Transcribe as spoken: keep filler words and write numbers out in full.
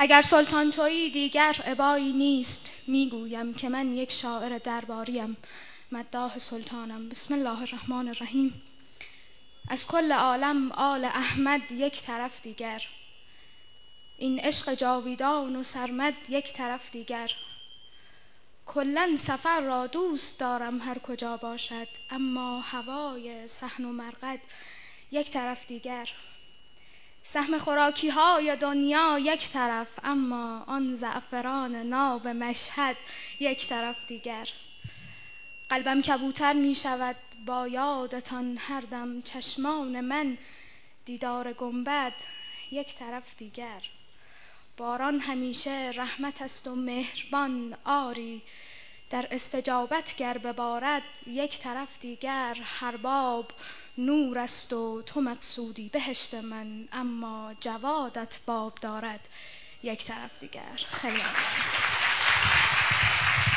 اگر سلطان تویی دیگر ابایی نیست، میگویم که من یک شاعر درباریم، مداح سلطانم. بسم الله الرحمن الرحیم. از کل عالم آل احمد یک طرف دیگر، این عشق جاویدان و سرمد یک طرف دیگر. کلن سفر را دوست دارم هر کجا باشد، اما هوای صحن و مرقد یک طرف دیگر. سهم خوراکی های دنیا یک طرف، اما آن زعفران ناب مشهد یک طرف دیگر. قلبم کبوتر می شود با یادتان هر دم، چشمان من دیدار گنبد یک طرف دیگر. باران همیشه رحمت است و مهربان، آری در استجابت گر ببارد یک طرف دیگر. هر باب نور است و تو مقصودی بهشت من، اما جوادت باب دارد یک طرف دیگر. خیلی ممنون.